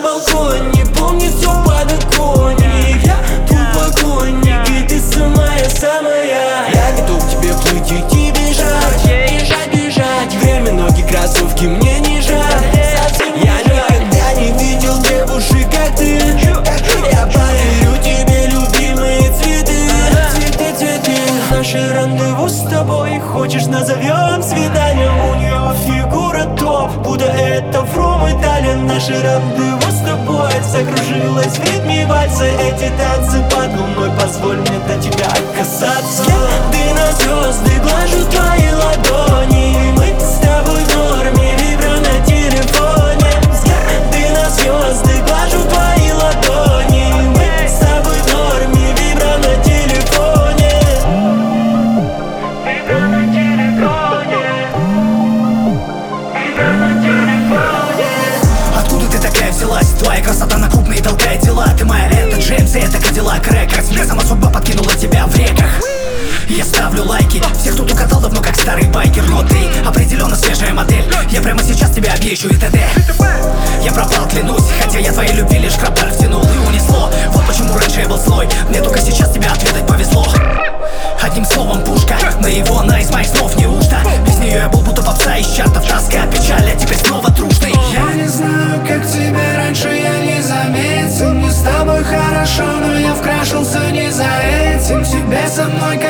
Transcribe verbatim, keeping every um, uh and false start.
балконе, помню все подоконник. Я твой поклонник, и ты самая-самая. Я готов к тебе плыть, идти, бежать, бежать, бежать. Время, ноги, кроссовки, мне не жаль. Я никогда не видел девушек, как ты. Я подарю тебе любимые цветы, цветы, цветы. Наше рандеву с тобой, хочешь назовем свиданием? У нее фигура топ, будто это Фром Италия. Наше рандеву с тобой закружилась в ритме вальса. Эти танцы под луной, позволь мне до тебя касаться. Взгляды на звезды, глажу твои ладони. Мы с тобой в норме, вибро на телефоне. Взгляды на звезды, глажу твои ладони. Мы с тобой в норме, вибро на телефоне. Вибро на телефоне. Вибро на телефоне. Откуда ты такая взялась? Твоя красота на крупные толкает дела. Ты моя это Джеймс, и это Кадиллак Рекордс. Мне сама судьба подкинула тебя в реках. Я ставлю лайки, всех тут укатал давно, как старый байкер. Но ты определенно свежая модель. Я прямо сейчас тебя объезжу и т.д. Я пропал, клянусь, хотя я твоей любви лишь крапталь втянул и унесло. Вот почему раньше я был злой, мне только сейчас тебя отведать повезло. Одним словом пушка, на его она из моих снов, неужто? Без нее я был будто попса из чартов, тоска, печаль, а теперь снова дружный. Я не знаю, как тебя раньше я не заметил. Мне с тобой хорошо, но я вкрашился не за этим. Тебе со мной